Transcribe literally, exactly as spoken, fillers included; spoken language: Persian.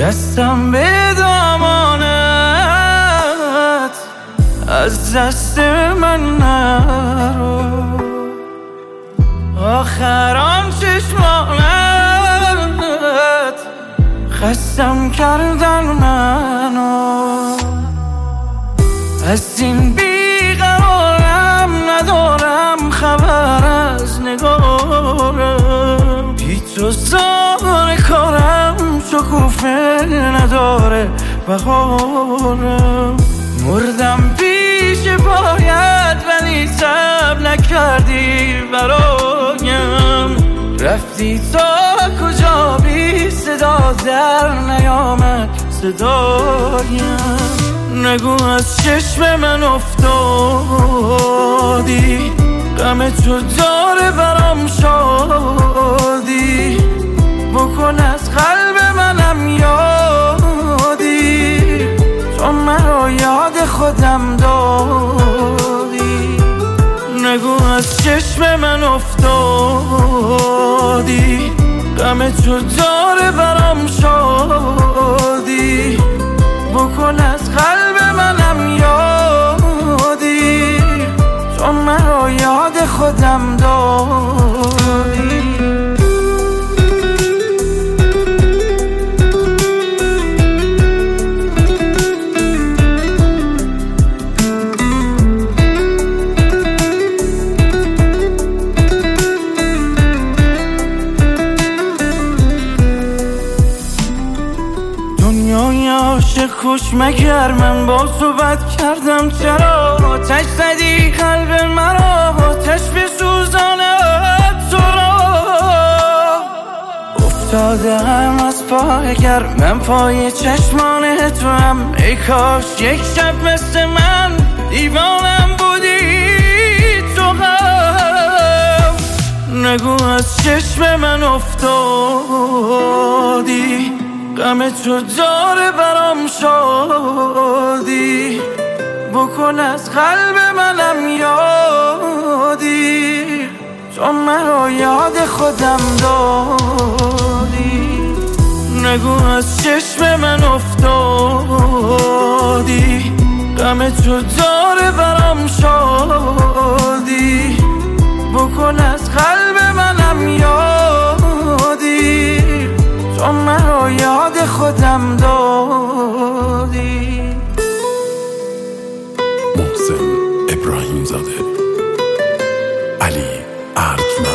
دستم به دامانت، از دست من نرو. آخرام چشمانت خستم کردن منو، از این بیقرارم ندارم خبر از نگارم. بی تو زار کارم شکوفه نداره بهارم. مردم پیش پایت ولی صبر نکردی برایم. رفتی تا کجا بی صدا در نیامد صدایم. نگو از چشم من افتادی، غم تو داره برام شادی. بکن از قلب منم یادی، تو مرا یاد خودم دادی. نگو از چشم من افتادی، غم تو داره برام شادی. بکن از قلب منم یادی، تو مرا یاد خودم دادی. دنیای عاشق خوش مگر من با صحبت کردم؟ چرا آتش زدی قلب مرا، آتش بسوزاند تو را. افتادم از پای گرمم پای چشمان تو هم. ای کاش یک شب مثل من دیوانم بودی تو هم. نگو از چشم من افتادی، غم تو داره برام شادی. بکن از قلب منم یادی، تو مرا یاد خودم دادی. نگو از چشم من افتادی، غم تو داره برام شادی. بکن از قلب منم یادی، تو مرا یاد خودم دادی. محسن ابراهیم زاده، علی اردلان.